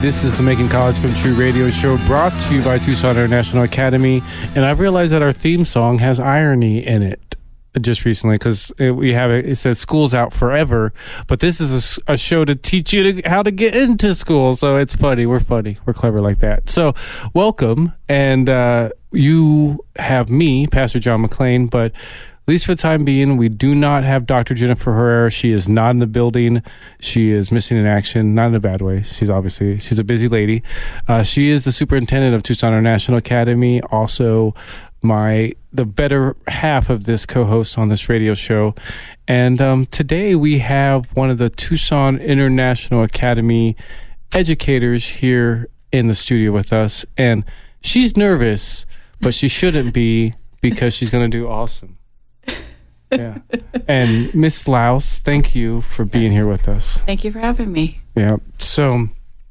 This is the Making College Come True radio show brought to you by Tucson International Academy. And I realized that our theme song has irony in it just recently because it says school's out forever, but this is a show to teach you how to get into school. So it's funny. We're clever like that. So welcome. And you have me, Pastor John McClain, but at least for the time being, we do not have Dr. Jennifer Herrera. She is not in the building. She is missing in action, not in a bad way. She's a busy lady. She is the superintendent of Tucson International Academy, also the better half of this co-host on this radio show. And today we have one of the Tucson International Academy educators here in the studio with us. And she's nervous, but she shouldn't be because she's going to do awesome. Yeah. And Miss Laus, thank you for being here with us. Thank you for having me. Yeah. So,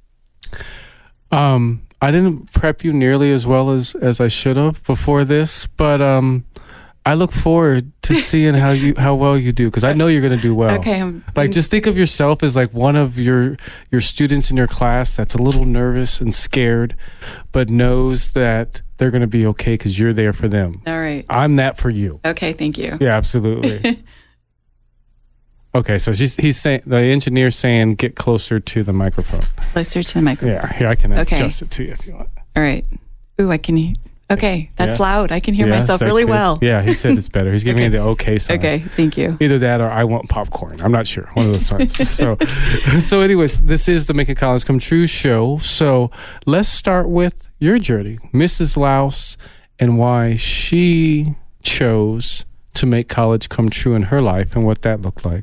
I didn't prep you nearly as well as I should have before this, but I look forward to seeing how well you do, because I know you're going to do well. Okay. Just think of yourself as like one of your students in your class that's a little nervous and scared, but knows that they're going to be okay because you're there for them. All right. I'm that for you. Okay, thank you. Yeah, absolutely. Okay, so he's saying, the engineer's saying, get closer to the microphone. Closer to the microphone. Yeah, here, I can adjust it to you if you want. All right. Ooh, I can hear. Okay, that's loud. I can hear myself okay. Really well. Yeah, he said it's better. He's giving me the okay sign. Okay, thank you. Either that or I want popcorn. I'm not sure. One of those signs. So anyways, this is the Making College Come True show. So let's start with your journey, Mrs. Laus, and why she chose to make college come true in her life and what that looked like.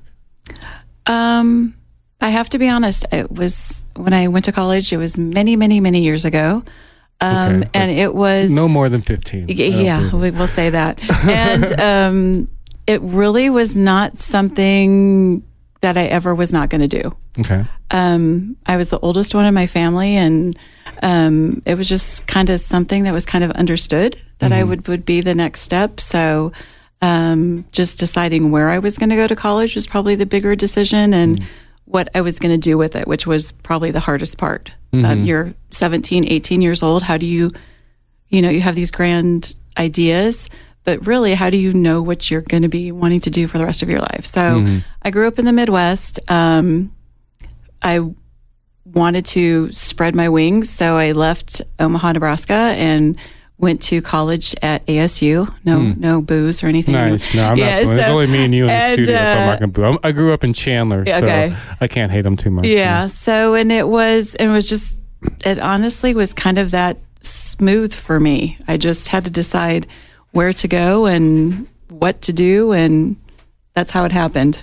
I have to be honest. It was when I went to college. It was many, many, many years ago. And it was no more than 15. Yeah, we'll say that. And it really was not something that I ever was not going to do. Okay. I was the oldest one in my family, and it was just kind of something that was kind of understood that I would be the next step. So just deciding where I was going to go to college was probably the bigger decision, and what I was going to do with it, which was probably the hardest part. You're 17, 18 years old. How do you have these grand ideas, but really, how do you know what you're going to be wanting to do for the rest of your life? So I grew up in the Midwest. I wanted to spread my wings, so I left Omaha, Nebraska, and went to college at ASU. No booze or anything. Nice. No, I'm not booing. There's only me and you in the studio, so I'm not going to boo. I grew up in Chandler, so I can't hate them too much. Yeah. So, it honestly was kind of that smooth for me. I just had to decide where to go and what to do, and that's how it happened.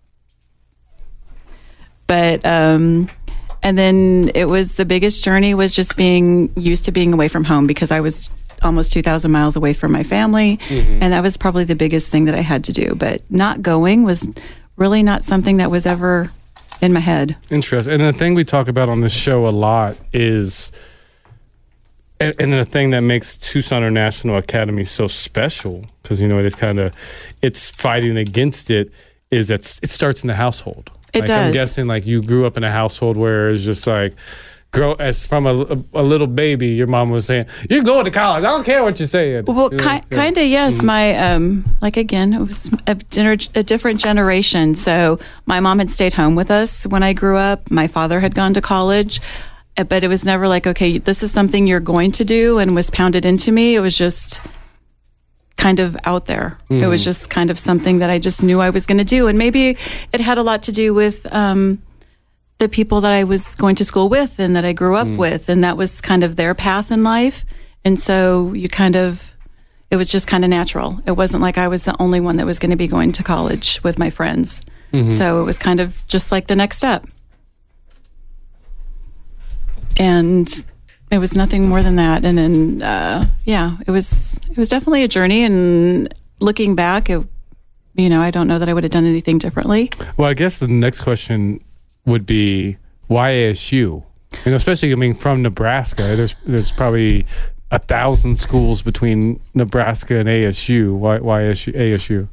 But, and then it was the biggest journey was just being used to being away from home, because I was almost 2,000 miles away from my family. And that was probably the biggest thing that I had to do. But not going was really not something that was ever in my head. Interesting. And the thing we talk about on this show a lot is, and the thing that makes Tucson International Academy so special, because, it's fighting against it, is that it starts in the household. It does. I'm guessing you grew up in a household where it's just as from a little baby, your mom was saying, "You're going to college. I don't care what you're saying." Well, kind of, yes. My again, it was a different generation. So my mom had stayed home with us when I grew up. My father had gone to college, but it was never okay, this is something you're going to do, and was pounded into me. It was just kind of out there. It was just kind of something that I just knew I was going to do, and maybe it had a lot to do with the people that I was going to school with and that I grew up with, and that was kind of their path in life. And so it was just kind of natural. It wasn't like I was the only one that was going to be going to college with my friends. So it was kind of just like the next step. And it was nothing more than that. And then, it was definitely a journey. And looking back, I don't know that I would have done anything differently. Well, I guess the next question would be, why ASU? Especially, from Nebraska, there's probably 1,000 schools between Nebraska and ASU. Why ASU?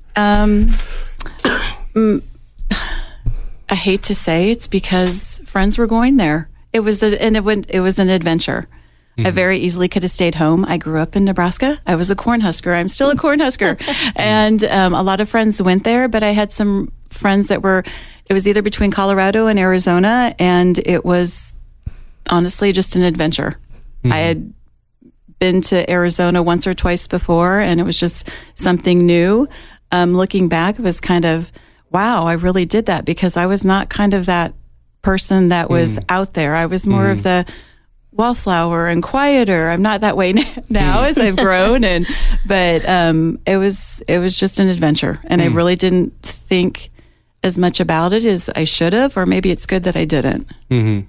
I hate to say it's because friends were going there, It was an adventure. I very easily could have stayed home. I grew up in Nebraska. I was a Cornhusker. I'm still a Cornhusker. And a lot of friends went there, but I had some friends it was either between Colorado and Arizona, and it was honestly just an adventure. I had been to Arizona once or twice before, and it was just something new. Looking back, it was kind of, wow, I really did that, because I was not kind of that person that was out there. I was more of the wallflower and quieter. I'm not that way now as I've grown, but it was just an adventure, and I really didn't think as much about it as I should have, or maybe it's good that I didn't. And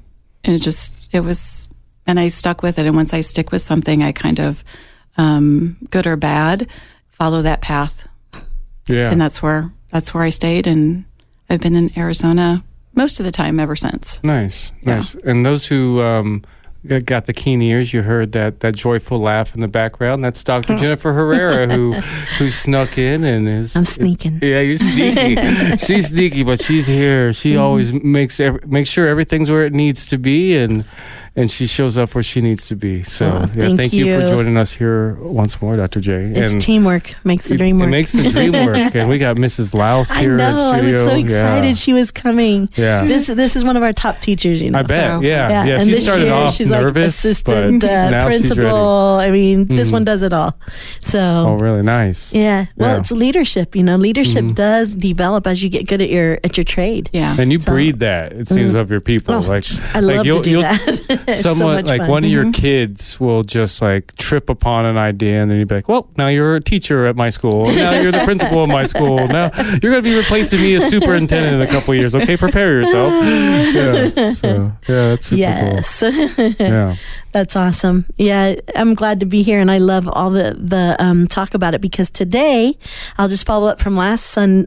and I stuck with it. And once I stick with something, I kind of, good or bad, follow that path. Yeah, and that's where I stayed, and I've been in Arizona most of the time ever since. Nice. And those who got the keen ears, you heard that joyful laugh in the background. That's Dr. Jennifer Herrera who snuck in and is. I'm sneaking. Yeah, you're sneaky. She's sneaky, but she's here. She always makes sure everything's where it needs to be, and she shows up where she needs to be. So thank you for joining us here once more, Dr. J. It's teamwork makes the dream work. It makes the dream work. And we got Mrs. Louse here at studio. I was so excited she was coming. Yeah. This is one of our top teachers, I bet. Yeah. She started off she's nervous, like assistant principal. I mean, this one does it all. So really nice. Yeah. Well, it's leadership. Leadership does develop as you get good at your trade. Yeah. And you breed that, it seems, of your people. I love to do that. Someone so one of your kids will just trip upon an idea, and then you'd be like, well, now you're a teacher at my school. Now you're the principal of my school. Now you're going to be replacing me as superintendent in a couple of years. Okay, prepare yourself. Yeah. So that's super cool. Yeah. That's awesome. Yeah, I'm glad to be here, and I love all the talk about it, because today, I'll just follow up from last Sunday,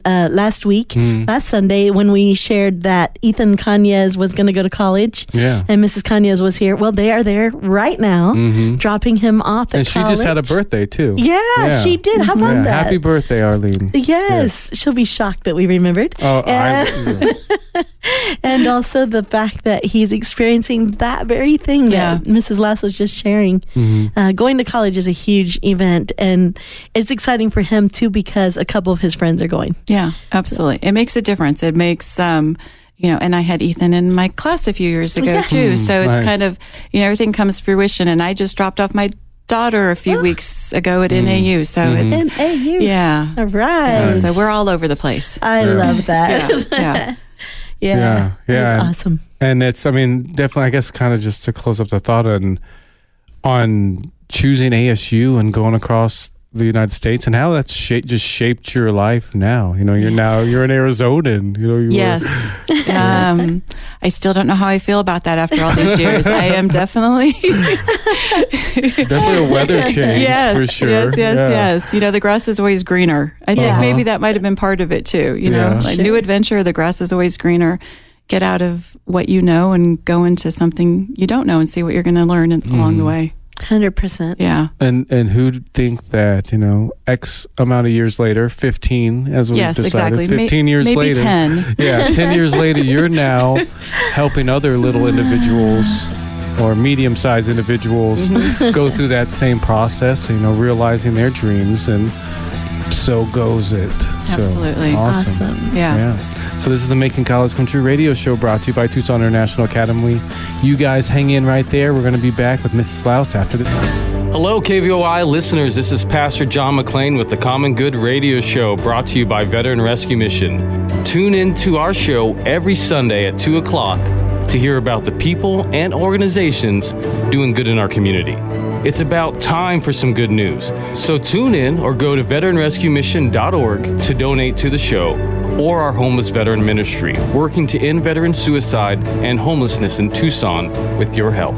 when we shared that Ethan Cañez was going to go to college, and Mrs. Cañez was here. Well, they are there right now, dropping him off at college. And she just had a birthday, too. Yeah, she did. How about that? Happy birthday, Arlene. Yes, she'll be shocked that we remembered. And also the fact that he's experiencing that very thing that Mrs. Lass was just sharing. Going to college is a huge event, and it's exciting for him too, because a couple of his friends are going. Yeah, absolutely. It makes a difference. It makes and I had Ethan in my class a few years ago too. So it's kind of, everything comes to fruition. And I just dropped off my daughter a few weeks ago at NAU. So it's NAU. Yeah. All right. So we're all over the place. I love that. Yeah. That's awesome. And it's, definitely, I guess, kind of just to close up the thought on choosing ASU and going across the United States, and how that's just shaped your life now. You're an Arizonan. Yes. I still don't know how I feel about that after all these years. I am definitely a weather change for sure. Yes. The grass is always greener. I think maybe that might have been part of it too. New adventure, the grass is always greener. Get out of what you know and go into something you don't know and see what you're going to learn along the way. 100%. Yeah. And who'd think that, X amount of years later, 15, as we decided, exactly. 15 years maybe later. 10. Yeah, 10 years later, you're now helping other little individuals or medium-sized individuals go through that same process, realizing their dreams, and so goes it. Absolutely. So, awesome. Yeah. So this is the Making College Come True radio show, brought to you by Tucson International Academy. You guys hang in right there. We're going to be back with Mrs. Louse after this. Hello, KVOI listeners. This is Pastor John McClain with the Common Good radio show, brought to you by Veteran Rescue Mission. Tune in to our show every Sunday at 2 o'clock to hear about the people and organizations doing good in our community. It's about time for some good news. So tune in or go to veteranrescuemission.org to donate to the show, or our homeless veteran ministry, working to end veteran suicide and homelessness in Tucson with your help.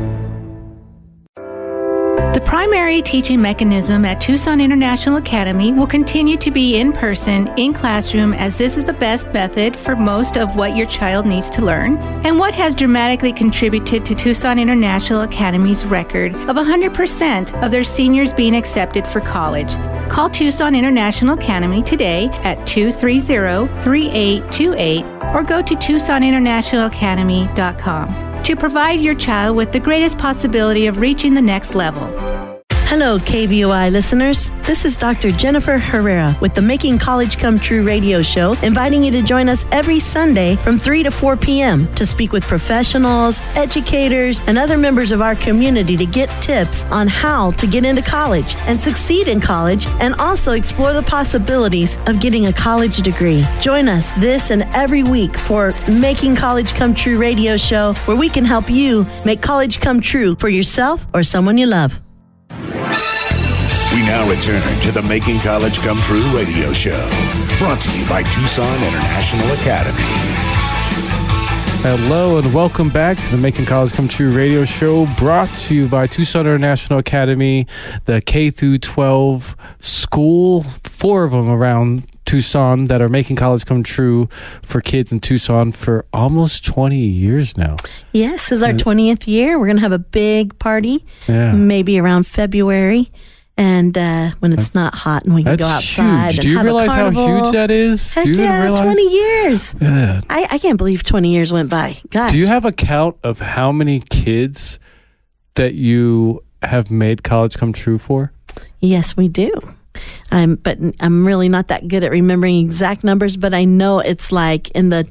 The primary teaching mechanism at Tucson International Academy will continue to be in person, in classroom, as this is the best method for most of what your child needs to learn, and what has dramatically contributed to Tucson International Academy's record of 100% of their seniors being accepted for college. Call Tucson International Academy today at 230-3828 or go to TucsonInternationalAcademy.com. to provide your child with the greatest possibility of reaching the next level. Hello, KBOI listeners. This is Dr. Jennifer Herrera with the Making College Come True radio show, inviting you to join us every Sunday from 3 to 4 p.m. to speak with professionals, educators, and other members of our community to get tips on how to get into college and succeed in college, and also explore the possibilities of getting a college degree. Join us this and every week for Making College Come True radio show, where we can help you make college come true for yourself or someone you love. We now return to the Making College Come True radio show, brought to you by Tucson International Academy. Hello and welcome back to the Making College Come True radio show, brought to you by Tucson International Academy, the K-12 school, 4 of them around Tucson that are making college come true for kids in Tucson for almost 20 years now. Yes, this is our 20th year. We're going to have a big party, maybe around February. And when it's not hot and we can go outside huge. and Do you have realize a how carnival. huge that is? Heck Do you yeah, realize? 20 years. Yeah. I can't believe 20 years went by. Gosh. Do you have a count of how many kids that you have made college come true for? Yes, we do. But I'm really not that good at remembering exact numbers, but I know it's like in the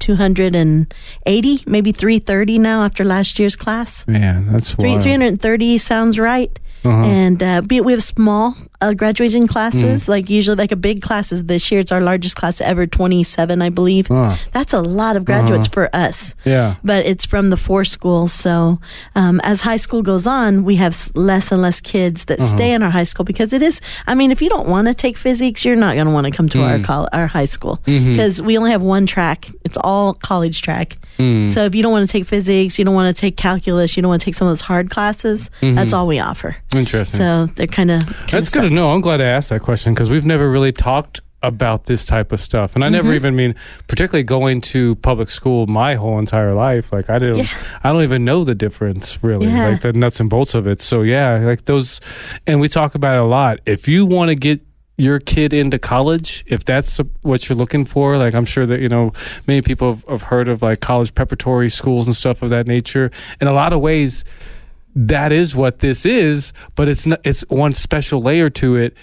280, maybe 330 now after last year's class. Man, that's wild. 330 sounds right. And we have small graduating classes, like usually like a big classes. This year it's our largest class ever, 27, I believe. That's a lot of graduates for us. Yeah. But it's from the 4 schools. So as high school goes on, we have less and less kids that stay in our high school, because it is, I mean, if you don't want to take physics, you're not going to want to come to our high school, because we only have one track. It's all college track. So if you don't want to take physics, you don't want to take calculus, you don't want to take some of those hard classes, that's all we offer. Interesting. So they're kind of That's good to know. I'm glad I asked that question, because we've never really talked about this type of stuff. And I never even mean, particularly going to public school my whole entire life. Like I don't even know the difference really, like the nuts and bolts of it. So yeah, like those, and we talk about it a lot. If you want to get your kid into college, if that's what you're looking for, like I'm sure that, you know, many people have heard of like college preparatory schools and stuff of that nature. In a lot of ways, that is what this is, but it's not, it's one special layer to it.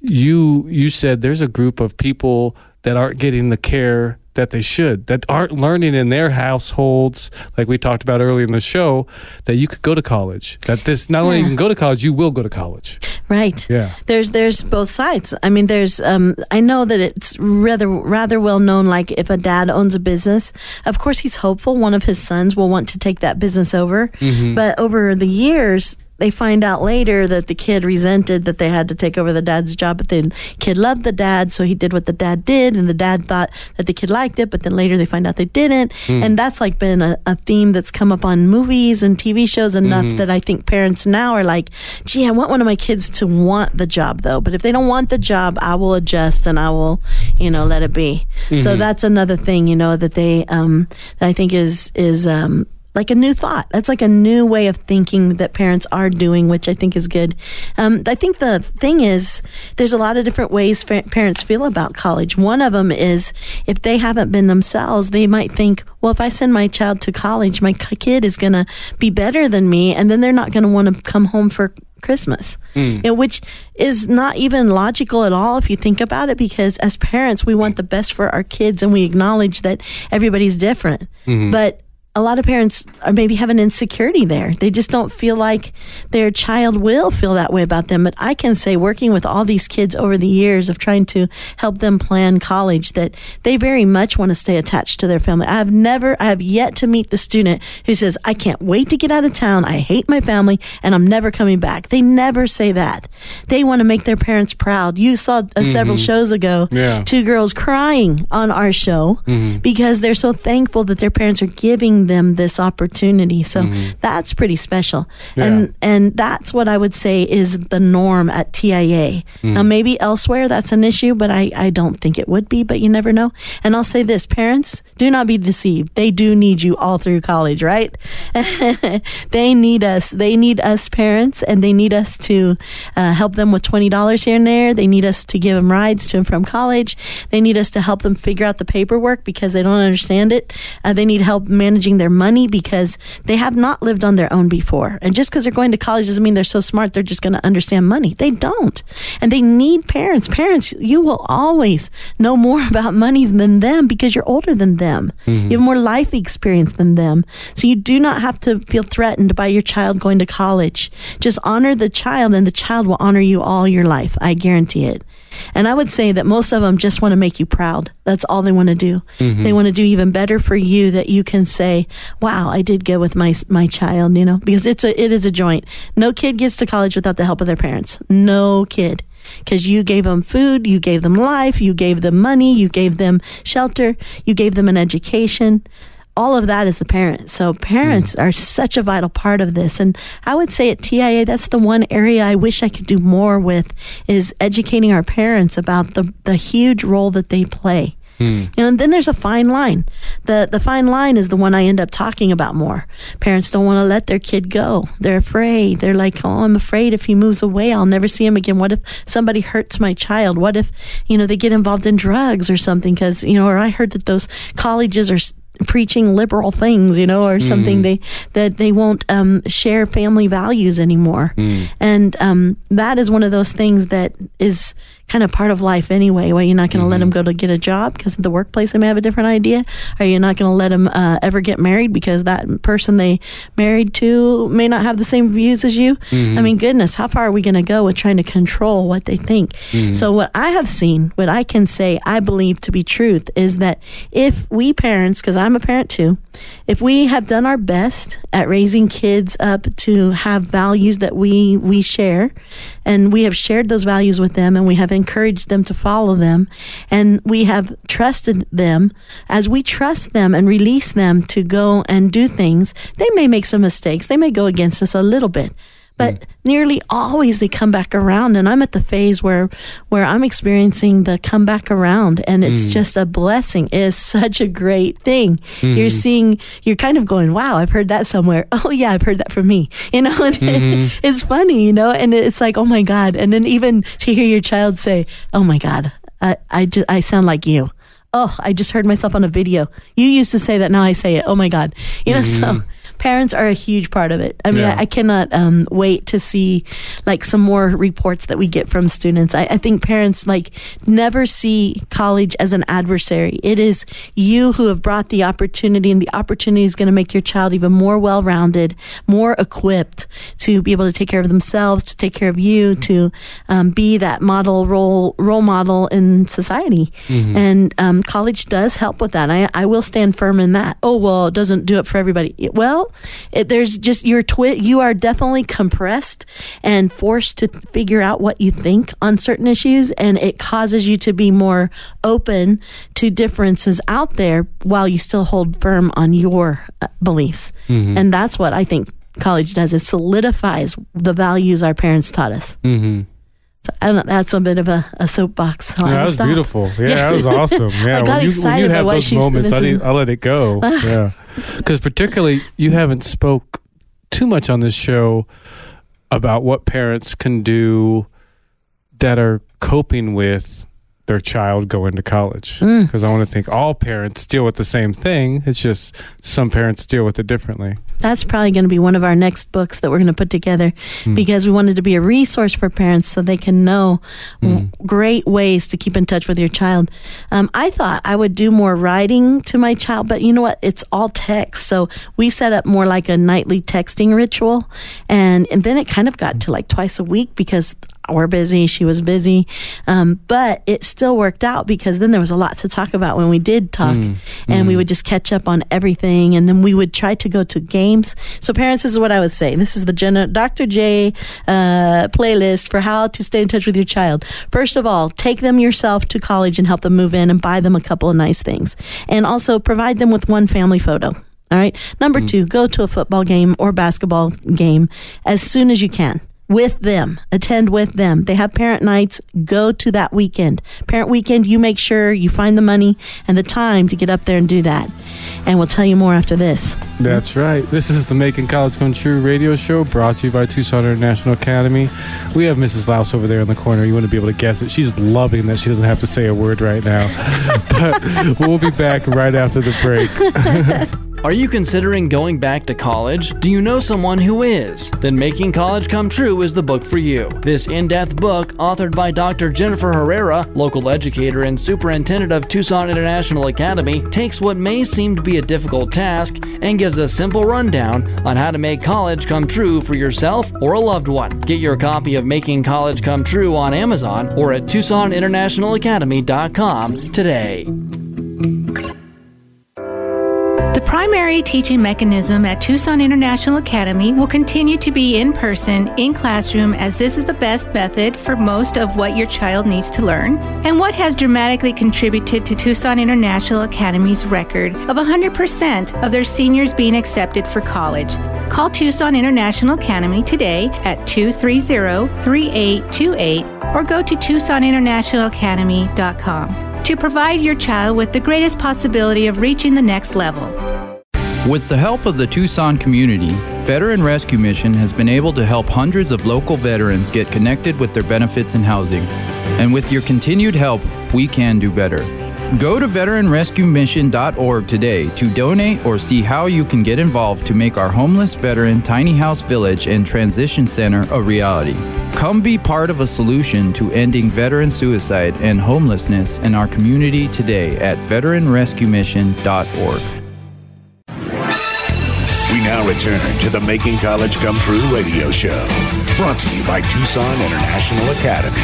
You said there's a group of people that aren't getting the care that they should, that aren't learning in their households, like we talked about earlier in the show, that you could go to college. That this not only you can go to college, you will go to college. Right. Yeah. There's both sides. I mean, there's I know that it's rather well known, like if a dad owns a business, of course he's hopeful one of his sons will want to take that business over. But over the years, they find out later that the kid resented that they had to take over the dad's job, but the kid loved the dad, so he did what the dad did, and the dad thought that the kid liked it, but then later they find out they didn't. And that's like been a theme that's come up on movies and TV shows enough that I think parents now are like, gee, I want one of my kids to want the job though, but if they don't want the job, I will adjust and I will, let it be. So that's another thing, that they, that I think is like a new thought. That's like a new way of thinking that parents are doing, which I think is good. I think the thing is, there's a lot of different ways parents feel about college. One of them is if they haven't been themselves, they might think, well, if I send my child to college, my kid is going to be better than me, and then they're not going to want to come home for Christmas, which is not even logical at all if you think about it, because as parents, we want the best for our kids and we acknowledge that everybody's different. But a lot of parents are maybe have an insecurity there. They just don't feel like their child will feel that way about them. But I can say, working with all these kids over the years of trying to help them plan college, that they very much want to stay attached to their family. I have yet to meet the student who says, I can't wait to get out of town. I hate my family and I'm never coming back. They never say that. They want to make their parents proud. You saw several shows ago, 2 girls crying on our show because they're so thankful that their parents are giving them this opportunity. So that's pretty special. And that's what I would say is the norm at TIA. Now maybe elsewhere that's an issue, but I don't think it would be, but you never know. And I'll say this, parents, do not be deceived. They do need you all through college, right? They need us. They need us parents, and they need us to help them with $20 here and there. They need us to give them rides to and from college. They need us to help them figure out the paperwork because they don't understand it. They need help managing managing their money because they have not lived on their own before. And just because they're going to college doesn't mean they're so smart they're just going to understand money. They don't. And they need parents. Parents, you will always know more about money than them because you're older than them. You have more life experience than them. So you do not have to feel threatened by your child going to college. Just honor the child, and the child will honor you all your life. I guarantee it. And I would say that most of them just want to make you proud. That's all they want to do. They want to do even better for you, that you can say, wow, I did good with my child, because it is a joint. No kid gets to college without the help of their parents. No kid. Because you gave them food, you gave them life, you gave them money, you gave them shelter, you gave them an education. All of that is the parent. So parents are such a vital part of this. And I would say at TIA, that's the one area I wish I could do more with, is educating our parents about the huge role that they play. And then there's a fine line. The fine line is the one I end up talking about more. Parents don't want to let their kid go. They're afraid. They're like, oh, I'm afraid if he moves away, I'll never see him again. What if somebody hurts my child? What if, they get involved in drugs or something? Because, or I heard that those colleges are preaching liberal things, or something, that they won't share family values anymore. And that is one of those things that is kind of part of life anyway. Well, you're not going to let them go to get a job because at the workplace they may have a different idea, or you're not going to let them ever get married because that person they married to may not have the same views as you. I mean, goodness, how far are we going to go with trying to control what they think? So what I have seen, what I can say I believe to be truth, is that if we parents, because I'm a parent too, if we have done our best at raising kids up to have values that we share, and we have shared those values with them, and we have encouraged them to follow them, and we have trusted them, as we trust them and release them to go and do things, they may make some mistakes. They may go against us a little bit. But nearly always they come back around, and I'm at the phase where I'm experiencing the come back around, and it's just a blessing. It is such a great thing. You're kind of going, wow, I've heard that somewhere. Oh yeah, I've heard that from me. And it's funny, and it's like, oh my God. And then even to hear your child say, oh my God, I sound like you. Oh, I just heard myself on a video. You used to say that, now I say it. Oh my God. So parents are a huge part of it. I mean, I cannot wait to see some more reports that we get from students. I think parents never see college as an adversary. It is you who have brought the opportunity, and the opportunity is going to make your child even more well-rounded, more equipped to be able to take care of themselves, to take care of you, to be that role model in society. And college does help with that. I will stand firm in that. Oh, well, it doesn't do it for everybody. There's just you are definitely compressed and forced to figure out what you think on certain issues, and it causes you to be more open to differences out there while you still hold firm on your beliefs. And that's what I think college does. It solidifies the values our parents taught us. So I don't know, that's a bit of a soapbox. So that was beautiful. Yeah, that was awesome. Yeah, I got excited when you have by those moments, I'll let it go. Yeah, because particularly you haven't spoke too much on this show about what parents can do that are coping with their child going to college. Because I want to think all parents deal with the same thing. It's just some parents deal with it differently. That's probably going to be one of our next books that we're going to put together, because we wanted to be a resource for parents so they can know great ways to keep in touch with your child. I thought I would do more writing to my child, but you know what? It's all text. So we set up more like a nightly texting ritual. And then it kind of got to twice a week because we're busy, she was busy, but it still worked out because then there was a lot to talk about when we did talk, and we would just catch up on everything, and then we would try to go to games. So parents, this is what I would say. This is the Dr. J playlist for how to stay in touch with your child. First of all, take them yourself to college and help them move in and buy them a couple of nice things, and also provide them with one family photo. All right. Number 2, go to a football game or basketball game as soon as you can. With them, attend with them. They have parent nights. Go to that weekend. Parent weekend, you make sure you find the money and the time to get up there and do that. And we'll tell you more after this. That's right. This is the Making College Come True radio show, brought to you by Tucson International Academy. We have Mrs. Louse over there in the corner. You want to be able to guess it. She's loving that she doesn't have to say a word right now. But we'll be back right after the break. Are you considering going back to college? Do you know someone who is? Then Making College Come True is the book for you. This in-depth book, authored by Dr. Jennifer Herrera, local educator and superintendent of Tucson International Academy, takes what may seem to be a difficult task and gives a simple rundown on how to make college come true for yourself or a loved one. Get your copy of Making College Come True on Amazon or at TucsonInternationalAcademy.com today. The primary teaching mechanism at Tucson International Academy will continue to be in person, in classroom, as this is the best method for most of what your child needs to learn, and what has dramatically contributed to Tucson International Academy's record of 100% of their seniors being accepted for college. Call Tucson International Academy today at 230-3828 or go to TucsonInternationalAcademy.com to provide your child with the greatest possibility of reaching the next level. With the help of the Tucson community, Veteran Rescue Mission has been able to help hundreds of local veterans get connected with their benefits and housing. And with your continued help, we can do better. Go to veteranrescuemission.org today to donate or see how you can get involved to make our homeless veteran tiny house village and transition center a reality. Come be part of a solution to ending veteran suicide and homelessness in our community today at veteranrescuemission.org. We now return to the Making College Come True radio show, brought to you by Tucson International Academy.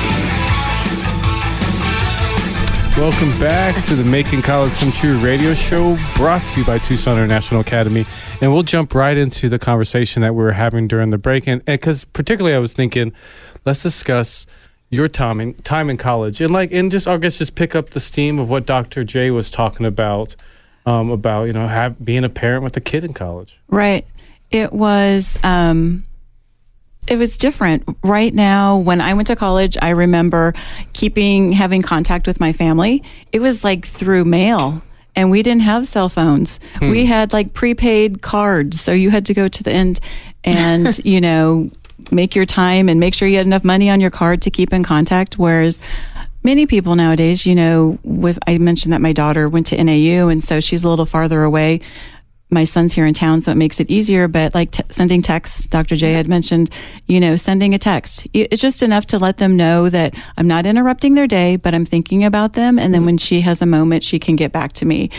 Welcome back to the Making College Come True radio show, brought to you by Tucson International Academy. And we'll jump right into the conversation that we were having during the break. And because particularly I was thinking, let's discuss your time in college. And just pick up the steam of what Dr. J was talking about being a parent with a kid in college. Right. It was different. Right now, when I went to college, I remember having contact with my family. It was like through mail, and we didn't have cell phones. We had like prepaid cards, so you had to go to the end and, make your time and make sure you had enough money on your card to keep in contact. Whereas many people nowadays, I mentioned that my daughter went to NAU, and so she's a little farther away. My son's here in town, so it makes it easier, but like sending texts, Dr. J had mentioned, sending a text. It's just enough to let them know that I'm not interrupting their day, but I'm thinking about them. And then when she has a moment, she can get back to me.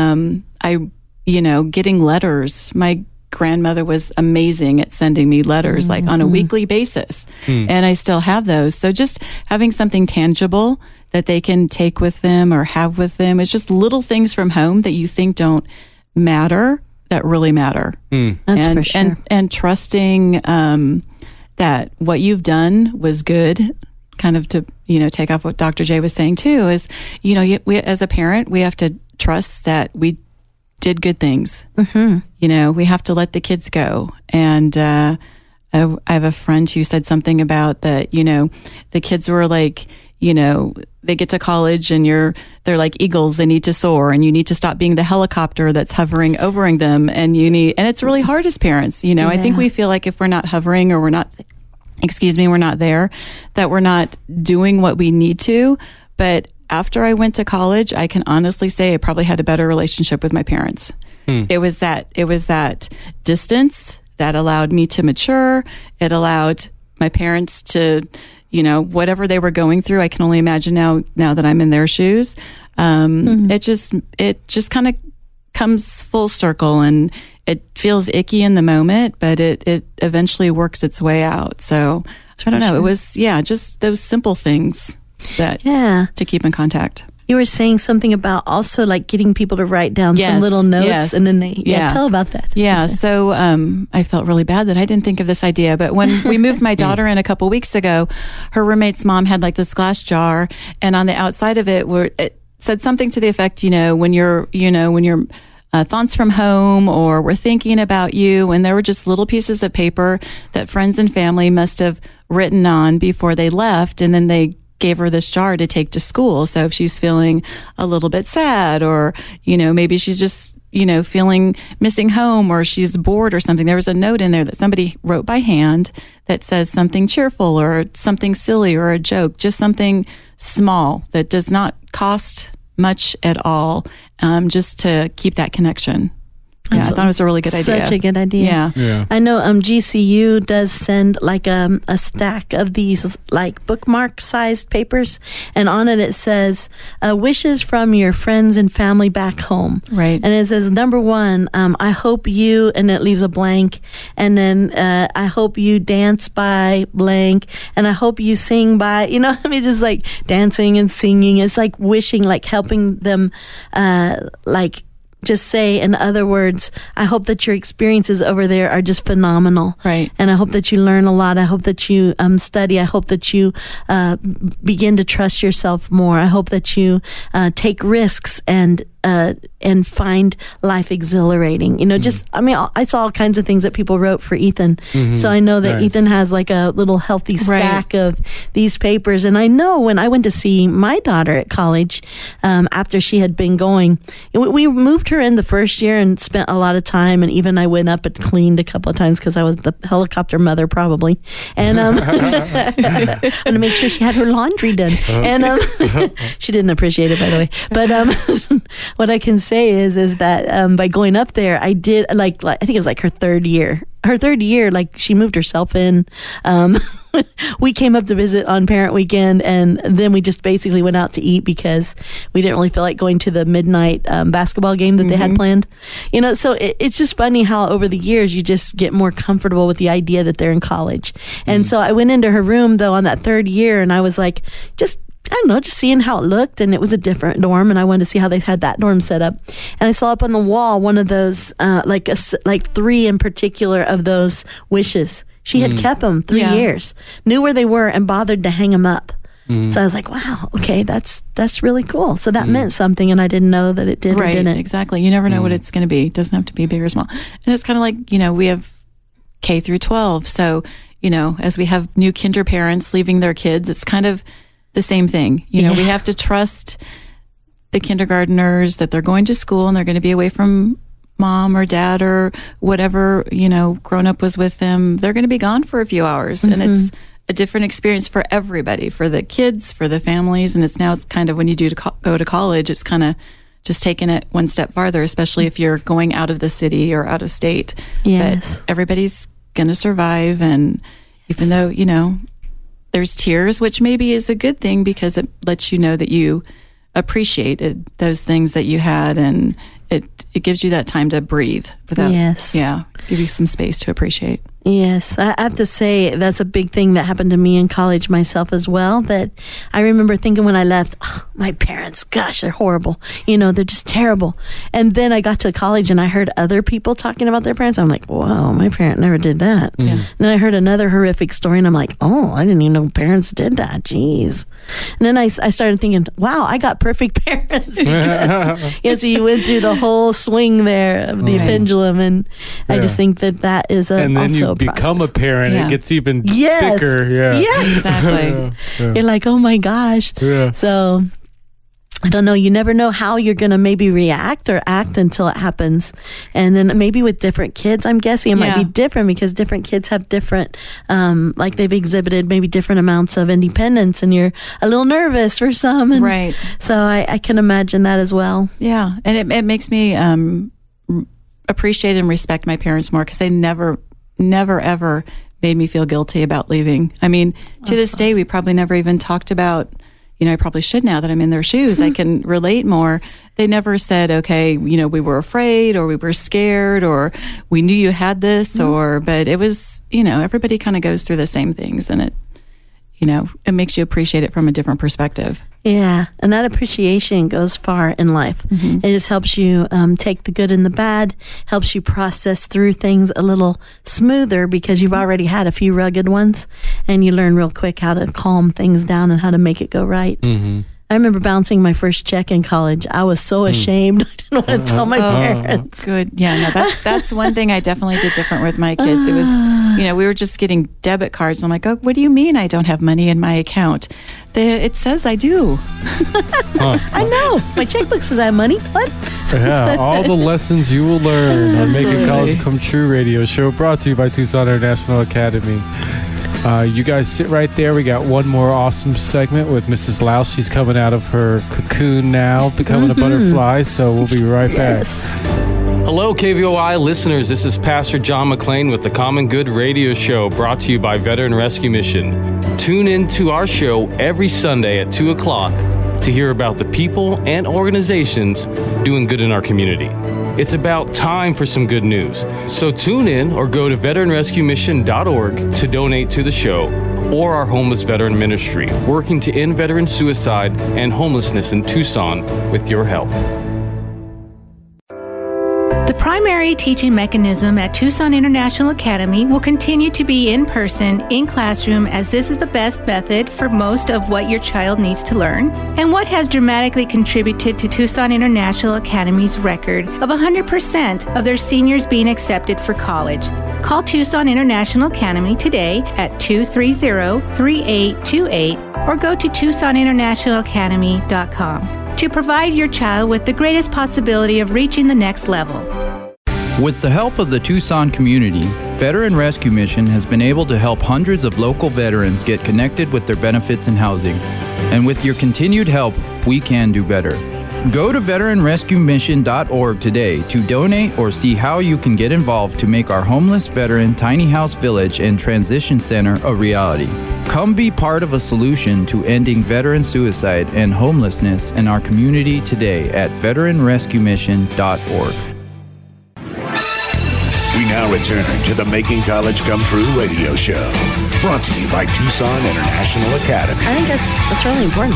Getting letters. My grandmother was amazing at sending me letters like on a weekly basis. And I still have those. So just having something tangible that they can take with them or have with them. It's just little things from home that you think don't matter that really matter. That's for sure. And trusting that what you've done was good, kind of to take off what Dr. J was saying too, is we as a parent, we have to trust that we did good things. We have to let the kids go. And I have a friend who said something about that, the kids were like, they get to college and they're like eagles, they need to soar, and you need to stop being the helicopter that's hovering over them. And it's really hard as parents. I think we feel like if we're not hovering or we're not there, that we're not doing what we need to. But after I went to college, I can honestly say I probably had a better relationship with my parents. It was that distance that allowed me to mature. It allowed my parents to, whatever they were going through, I can only imagine now that I'm in their shoes. It just kind of comes full circle, and it feels icky in the moment, but it eventually works its way out. So I don't know. It was, just those simple things to keep in contact. You were saying something about also like getting people to write down some little notes, and then tell about that. Yeah. So I felt really bad that I didn't think of this idea. But when we moved my daughter in a couple weeks ago, her roommate's mom had like this glass jar, and on the outside of it said something to the effect, when you're thoughts from home, or we're thinking about you. And there were just little pieces of paper that friends and family must have written on before they left, and then they gave her this jar to take to school. So if she's feeling a little bit sad, or, maybe she's just, feeling missing home, or she's bored or something, there was a note in there that somebody wrote by hand that says something cheerful or something silly or a joke, just something small that does not cost much at all, just to keep that connection. Yeah, I thought it was a really good idea. Such a good idea. Yeah. I know GCU does send like a stack of these like bookmark sized papers, and on it says wishes from your friends and family back home. Right. And it says number 1, I hope you, and it leaves a blank, and then I hope you dance by blank, and I hope you sing by, just like dancing and singing. It's like wishing, like helping them like just say, in other words, I hope that your experiences over there are just phenomenal. Right. And I hope that you learn a lot. I hope that you study. I hope that you begin to trust yourself more. I hope that you take risks and find life exhilarating. I saw all kinds of things that people wrote for Ethan. Mm-hmm. So I know that nice. Ethan has like a little healthy stack of these papers. And I know when I went to see my daughter at college, after she had been going, we moved her in the first year and spent a lot of time. And even I went up and cleaned a couple of times because I was the helicopter mother probably. And to make sure she had her laundry done. And she didn't appreciate it, by the way. But what I can say is that by going up there, I did like I think it was like her third year. Like she moved herself in. We came up to visit on parent weekend, and then we just basically went out to eat because we didn't really feel like going to the midnight basketball game that they had planned. So it's just funny how over the years you just get more comfortable with the idea that they're in college. And so I went into her room though on that third year, and I was like, just seeing how it looked, and it was a different dorm, and I wanted to see how they had that dorm set up. And I saw up on the wall one of those, like 3 in particular of those wishes. She had kept them 3 years, knew where they were, and bothered to hang them up. So I was like, wow, okay, that's really cool. So that meant something, and I didn't know that it did or didn't. Exactly. You never know what it's going to be. It doesn't have to be big or small. And it's kind of like, we have K through 12. So, as we have new kinder parents leaving their kids, it's kind of the same thing. We have to trust the kindergartners that they're going to school and they're going to be away from mom or dad or whatever, grown up was with them. They're going to be gone for a few hours. And it's a different experience for everybody, for the kids, for the families. And it's kind of when you go to college, it's kind of just taking it one step farther, especially if you're going out of the city or out of state. Yes. But everybody's going to survive. And even though, there's tears, which maybe is a good thing because it lets you know that you appreciated those things that you had, and it gives you that time to breathe without, give you some space to appreciate. Yes, I have to say that's a big thing that happened to me in college myself as well, that I remember thinking when I left, my parents, gosh, they're horrible. They're just terrible. And then I got to college and I heard other people talking about their parents. I'm like, whoa, my parent never did that. Yeah. And then I heard another horrific story and I'm like, oh, I didn't even know parents did that. Jeez. And then I started thinking, wow, I got perfect parents. Because, so you went through the whole swing there of the pendulum. And I just think that is also become a parent, it gets even thicker. Yes, exactly. You're like, oh my gosh. So I don't know, you never know how you're going to maybe react or act until it happens. And then maybe with different kids, I'm guessing it might be different because different kids have different, like they've exhibited maybe different amounts of independence, and you're a little nervous for some. And right. So I can imagine that as well. Yeah. And it makes me appreciate and respect my parents more because they never ever made me feel guilty about leaving. I mean, to this day, we probably never even talked about, I probably should now that I'm in their shoes. I can relate more. They never said, okay, we were afraid or we were scared or we knew you had this but it was, everybody kind of goes through the same things, and it makes you appreciate it from a different perspective. Yeah, and that appreciation goes far in life. It just helps you take the good and the bad, helps you process through things a little smoother because you've already had a few rugged ones, and you learn real quick how to calm things down and how to make it go right. I remember bouncing my first check in college. I was so ashamed. I didn't want to tell my parents. Good. Yeah, no, that's one thing I definitely did different with my kids. It was, we were just getting debit cards. I'm like, oh, what do you mean I don't have money in my account? It says I do. I know. My checkbook says I have money. What? Yeah, all the lessons you will learn on Making College Come True radio show, brought to you by Tucson International Academy. You guys sit right there. We got one more awesome segment with Mrs. Louse. She's coming out of her cocoon now, becoming a butterfly. So we'll be right back. Hello, KVOI listeners. This is Pastor John McClain with the Common Good Radio Show, brought to you by Veteran Rescue Mission. Tune in to our show every Sunday at 2 o'clock to hear about the people and organizations doing good in our community. It's about time for some good news. So tune in or go to veteranrescuemission.org to donate to the show or our homeless veteran ministry, working to end veteran suicide and homelessness in Tucson with your help. The primary teaching mechanism at Tucson International Academy will continue to be in person, in classroom, as this is the best method for most of what your child needs to learn, and what has dramatically contributed to Tucson International Academy's record of 100% of their seniors being accepted for college. Call Tucson International Academy today at 230-3828 or go to TucsonInternationalAcademy.com to provide your child with the greatest possibility of reaching the next level. With the help of the Tucson community, Veteran Rescue Mission has been able to help hundreds of local veterans get connected with their benefits and housing. And with your continued help, we can do better. Go to veteranrescuemission.org today to donate or see how you can get involved to make our homeless veteran tiny house village and transition center a reality. Come be part of a solution to ending veteran suicide and homelessness in our community today at veteranrescuemission.org. We now return to the Making College Come True radio show, brought to you by Tucson International Academy. I think that's really important.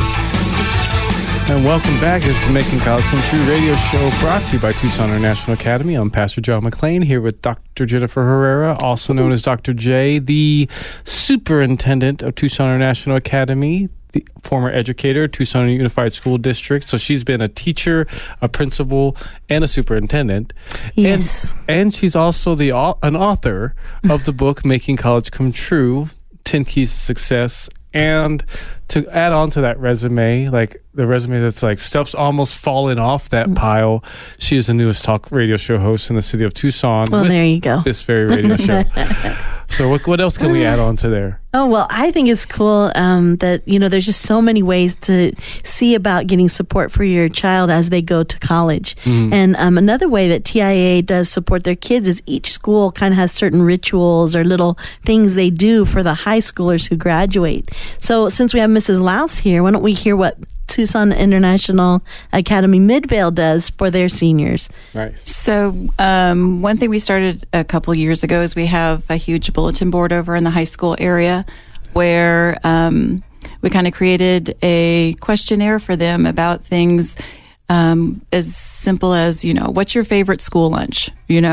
And welcome back. This is the Making College Come True radio show, brought to you by Tucson International Academy. I'm Pastor John McClain here with Dr. Jennifer Herrera, also known as Dr. J, the superintendent of Tucson International Academy, the former educator, Tucson Unified School District. So she's been a teacher, a principal, and a superintendent. Yes. And she's also an author of the book Making College Come True, 10 Keys to Success. And to add on to that resume, like the resume that's like stuff's almost fallen off that pile, she is the newest talk radio show host in the city of Tucson. Well, there you go. This very radio show. So what else can we add on to there? Oh, well, I think it's cool that, there's just so many ways to see about getting support for your child as they go to college. And another way that TIA does support their kids is each school kind of has certain rituals or little things they do for the high schoolers who graduate. So since we have Mrs. Louse here, why don't we hear what Tucson International Academy Midvale does for their seniors? Right. So one thing we started a couple years ago is we have a huge bulletin board over in the high school area where we kind of created a questionnaire for them about things as simple as, what's your favorite school lunch,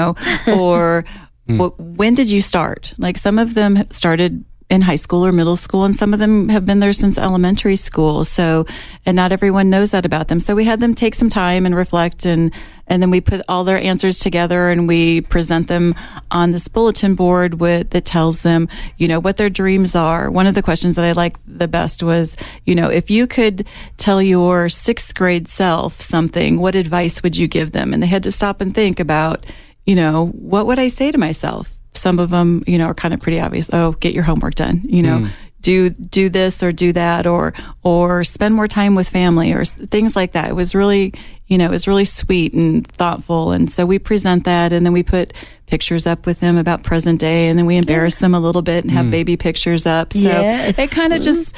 or when did you start? Like some of them started in high school or middle school, and some of them have been there since elementary school. So, and not everyone knows that about them. So we had them take some time and reflect, and then we put all their answers together and we present them on this bulletin board that tells them, what their dreams are. One of the questions that I liked the best was, if you could tell your sixth grade self something, what advice would you give them? And they had to stop and think about, what would I say to myself? Some of them, are kind of pretty obvious. Oh, get your homework done. Do this or do that, or spend more time with family, or things like that. It was really, sweet and thoughtful. And so we present that, and then we put pictures up with them about present day, and then we embarrass them a little bit and have baby pictures up. So it kind of just,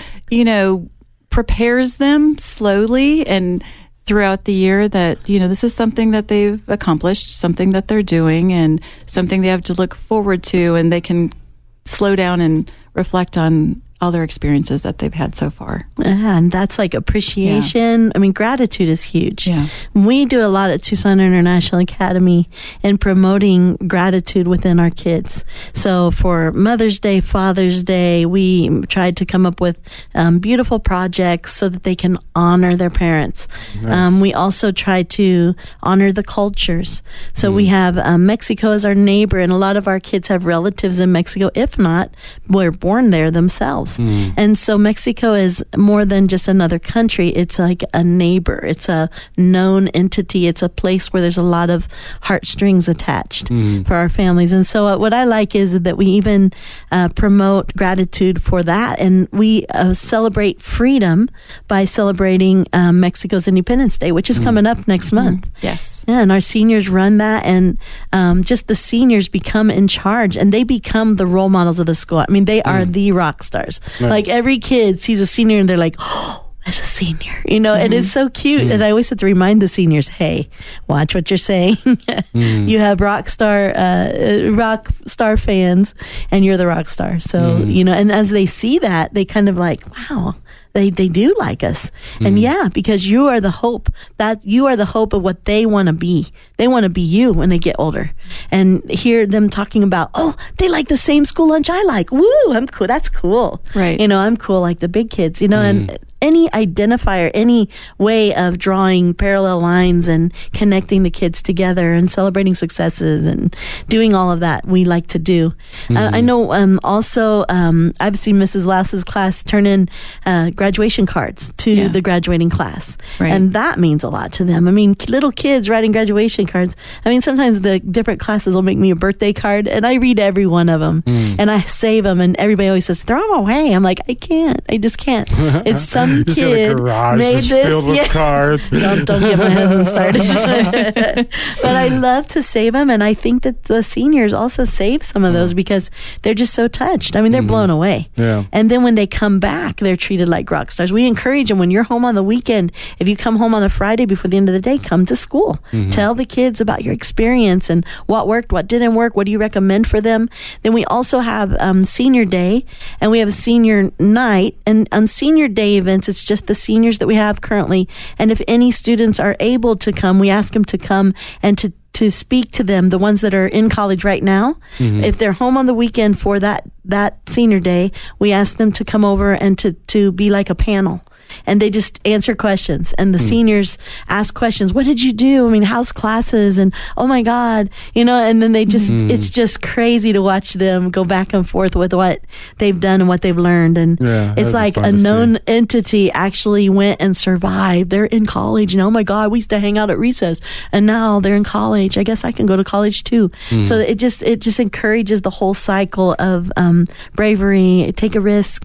prepares them slowly and throughout the year that, this is something that they've accomplished, something that they're doing, and something they have to look forward to, and they can slow down and reflect on all their experiences that they've had so far. Yeah, and that's like appreciation. Yeah. I mean, gratitude is huge. Yeah. We do a lot at Tucson International Academy in promoting gratitude within our kids. So for Mother's Day, Father's Day, we tried to come up with beautiful projects so that they can honor their parents. Nice. We also try to honor the cultures. So we have Mexico as our neighbor, and a lot of our kids have relatives in Mexico. If not, were born there themselves. And so Mexico is more than just another country. It's like a neighbor. It's a known entity. It's a place where there's a lot of heartstrings attached for our families. And so what I like is that we even promote gratitude for that. And we celebrate freedom by celebrating Mexico's Independence Day, which is coming up next month. Yes. Yeah, and our seniors run that, and just the seniors become in charge, and they become the role models of the school. I mean, they are the rock stars. Right. Like every kid sees a senior and they're like, oh, there's a senior, and it's so cute. And I always have to remind the seniors, hey, watch what you're saying. You have rock star fans, and you're the rock star. So, and as they see that, they kind of like, wow, they do like us. And because you are the hope of what they want to be. They want to be you when they get older, and hear them talking about, oh, they like the same school lunch I like. Woo, I'm cool. That's cool. Right. I'm cool like the big kids, and any identifier, any way of drawing parallel lines and connecting the kids together and celebrating successes and doing all of that, we like to do. I know also I've seen Mrs. Lass's class turn in graduation cards to the graduating class. Right. And that means a lot to them. I mean, little kids writing graduation cards. I mean, sometimes the different classes will make me a birthday card, and I read every one of them, and I save them, and everybody always says, throw them away. I'm like, I just can't. It's some kid made this filled with cards. Don't get my husband started. But I love to save them, and I think that the seniors also save some of those because they're just so touched. I mean, they're blown away. Yeah. And then when they come back, they're treated like rock stars. We encourage them, when you're home on the weekend, if you come home on a Friday before the end of the day, come to school. Tell the kids about your experience and what worked, what didn't work, what do you recommend for them. Then we also have senior day, and we have a senior night. And on senior day events, it's just the seniors that we have currently. And if any students are able to come, we ask them to come and to speak to them, the ones that are in college right now. If they're home on the weekend for that senior day, we ask them to come over and to be like a panel. And they just answer questions, and the seniors ask questions. What did you do? I mean, how's classes? And oh my God, and then they just, it's just crazy to watch them go back and forth with what they've done and what they've learned. And it's like a known entity actually went and survived. They're in college, and oh my God, we used to hang out at recess, and now they're in college. I guess I can go to college too. So it just encourages the whole cycle of bravery, take a risk,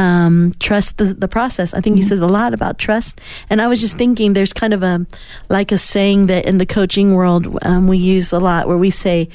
trust the process. I think you says a lot about trust. And I was just thinking, there's kind of a saying that in the coaching world we use a lot, where we say,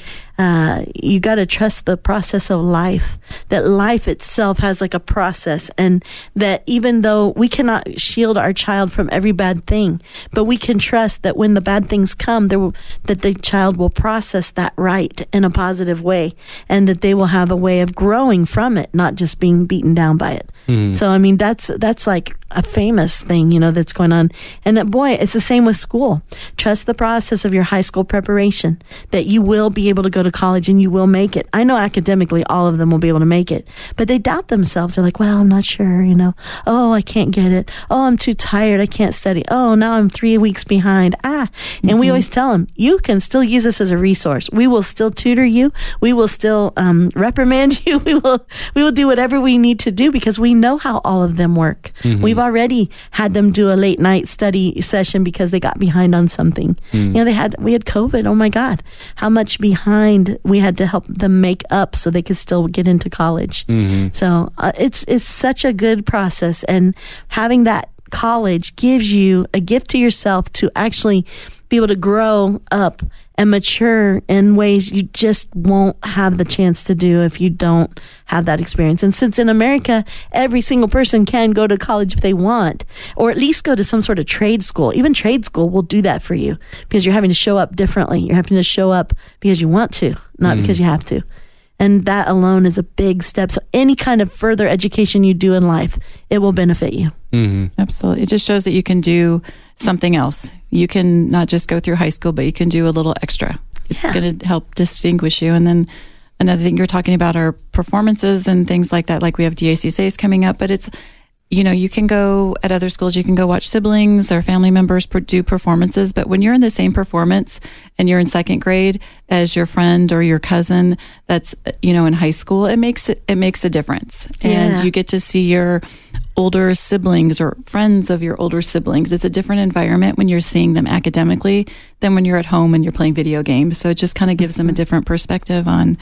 you got to trust the process of life, that life itself has like a process, and that even though we cannot shield our child from every bad thing, but we can trust that when the bad things come, that the child will process that right in a positive way, and that they will have a way of growing from it, not just being beaten down by it. So, I mean, that's like a famous thing, that's going on. And boy, it's the same with school. Trust the process of your high school preparation, that you will be able to go to college and you will make it. I know academically all of them will be able to make it, but they doubt themselves. They're like, well, I'm not sure, oh, I can't get it. Oh, I'm too tired. I can't study. Oh, now I'm 3 weeks behind. And we always tell them, you can still use this as a resource. We will still tutor you. We will still reprimand you. We will do whatever we need to do, because we know how all of them work. We've already had them do a late night study session because they got behind on something. We had COVID. Oh my God, how much behind we had to help them make up so they could still get into college. So it's such a good process, and having that college gives you a gift to yourself to actually be able to grow up and mature in ways you just won't have the chance to do if you don't have that experience. And since in America, every single person can go to college if they want, or at least go to some sort of trade school. Even trade school will do that for you, because you're having to show up differently. You're having to show up because you want to, not because you have to. And that alone is a big step. So any kind of further education you do in life, it will benefit you. Absolutely. It just shows that you can do something else. You can not just go through high school, but you can do a little extra. It's going to help distinguish you. And then another thing you're talking about are performances and things like that. Like we have DACCs coming up, but it's, you can go at other schools, you can go watch siblings or family members do performances. But when you're in the same performance and you're in second grade as your friend or your cousin that's, in high school, it makes a difference. And you get to see your older siblings or friends of your older siblings. It's a different environment when you're seeing them academically than when you're at home and you're playing video games. So it just kind of gives them a different perspective on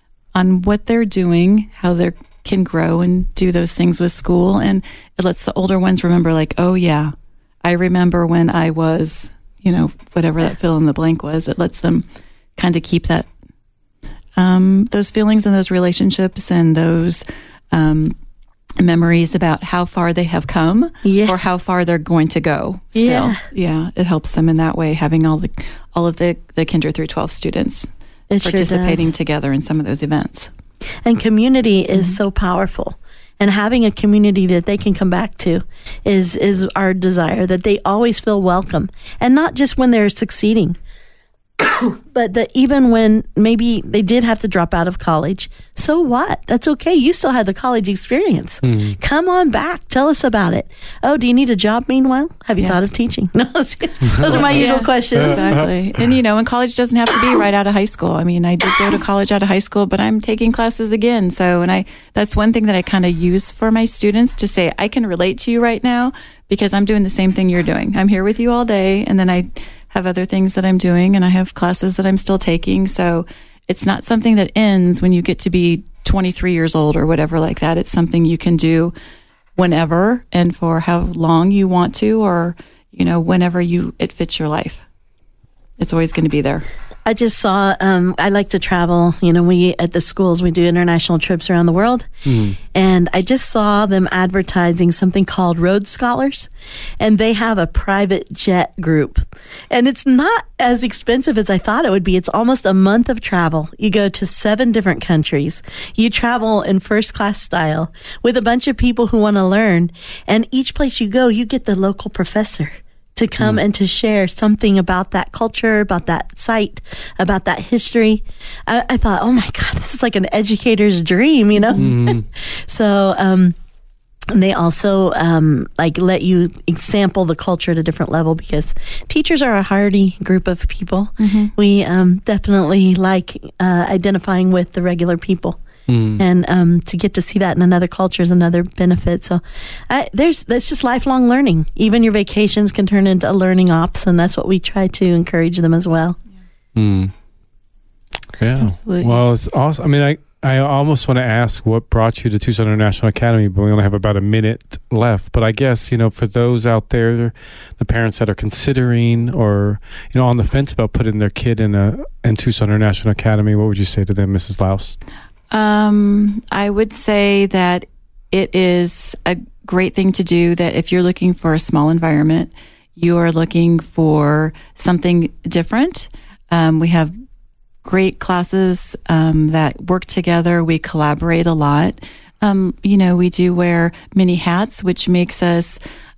what they're doing, how they can grow and do those things with school. And it lets the older ones remember, like, oh yeah, I remember when I was, whatever that fill in the blank was. It lets them kind of keep that, those feelings and those relationships and those memories about how far they have come or how far they're going to go still. Yeah, it helps them in that way, having all of the Kinder through 12 students participating together in some of those events. And community is so powerful. And having a community that they can come back to is our desire, that they always feel welcome. And not just when they're succeeding, but that even when maybe they did have to drop out of college, so what? That's okay. You still had the college experience. Mm-hmm. Come on back. Tell us about it. Oh, do you need a job meanwhile? Have you thought of teaching? No, those are my usual questions. Exactly. And, and college doesn't have to be right out of high school. I mean, I did go to college out of high school, but I'm taking classes again. So, that's one thing that I kind of use for my students to say, I can relate to you right now because I'm doing the same thing you're doing. I'm here with you all day. And then I have other things that I'm doing, and I have classes that I'm still taking. So it's not something that ends when you get to be 23 years old or whatever like that. It's something you can do whenever and for how long you want to, or, whenever it fits your life. It's always going to be there. I just saw, I like to travel. We, at the schools, we do international trips around the world. Mm. And I just saw them advertising something called Rhodes Scholars. And they have a private jet group. And it's not as expensive as I thought it would be. It's almost a month of travel. You go to 7 different countries. You travel in first class style with a bunch of people who want to learn. And each place you go, you get the local professor to come and to share something about that culture, about that site, about that history. I thought, oh my God, this is like an educator's dream, So, and they also let you sample the culture at a different level, because teachers are a hardy group of people. Mm-hmm. We definitely like identifying with the regular people. And to get to see that in another culture is another benefit. So that's just lifelong learning. Even your vacations can turn into a learning ops, and that's what we try to encourage them as well. Yeah. Absolutely. Well, it's awesome. I mean, I almost want to ask what brought you to Tucson International Academy, but we only have about a minute left. But I guess, for those out there, the parents that are considering or, on the fence about putting their kid in Tucson International Academy, what would you say to them, Mrs. Laus? I would say that it is a great thing to do, that if you're looking for a small environment, you are looking for something different. We have great classes that work together. We collaborate a lot. We do wear many hats, which makes us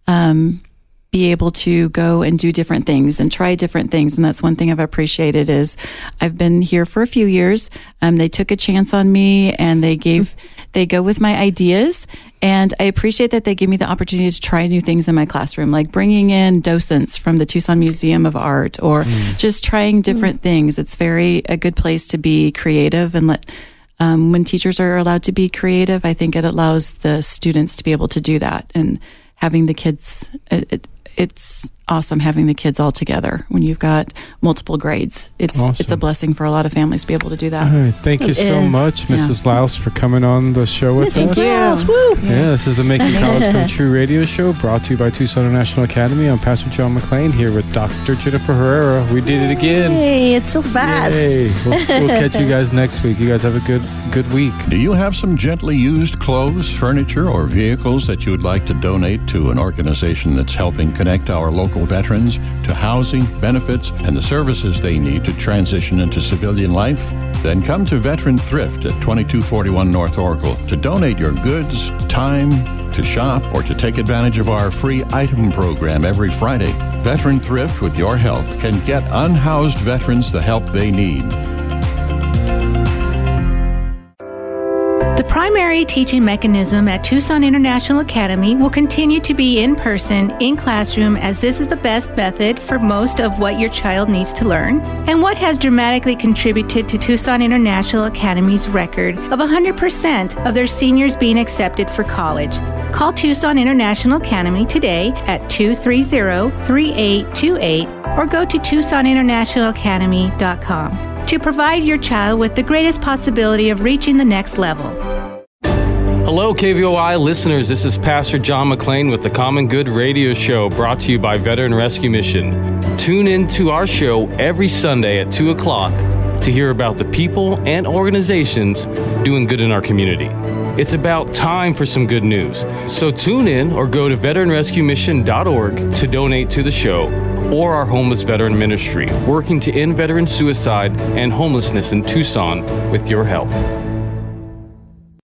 be able to go and do different things and try different things. And that's one thing I've appreciated is I've been here for a few years. They took a chance on me, and they go with my ideas. And I appreciate that they give me the opportunity to try new things in my classroom, like bringing in docents from the Tucson Museum of Art, or just trying different things. It's a good place to be creative, and when teachers are allowed to be creative, I think it allows the students to be able to do that. And having the kids, it's awesome having the kids all together when you've got multiple grades. It's a blessing for a lot of families to be able to do that. All right. Thank you so much, Mrs. Laus, for coming on the show with us. Laus, woo! Yeah, this is the Making College Come True radio show, brought to you by Tucson International Academy. I'm Pastor John McClain here with Dr. Jennifer Herrera. We did it again. Hey, it's so fast. Yay. We'll catch you guys next week. You guys have a good week. Do you have some gently used clothes, furniture, or vehicles that you would like to donate to an organization that's helping connect our local veterans to housing, benefits, and the services they need to transition into civilian life? Then come to Veteran Thrift at 2241 North Oracle to donate your goods, time, to shop, or to take advantage of our free item program every Friday. Veteran Thrift, with your help, can get unhoused veterans the help they need. The primary teaching mechanism at Tucson International Academy will continue to be in person, in classroom, as this is the best method for most of what your child needs to learn, and what has dramatically contributed to Tucson International Academy's record of 100% of their seniors being accepted for college. Call Tucson International Academy today at 230-3828 or go to TucsonInternationalAcademy.com to provide your child with the greatest possibility of reaching the next level. Hello, KVOI listeners. This is Pastor John McClain with the Common Good Radio Show, brought to you by Veteran Rescue Mission. Tune in to our show every Sunday at 2 o'clock to hear about the people and organizations doing good in our community. It's about time for some good news. So tune in or go to veteranrescuemission.org to donate to the show or our homeless veteran ministry, working to end veteran suicide and homelessness in Tucson with your help.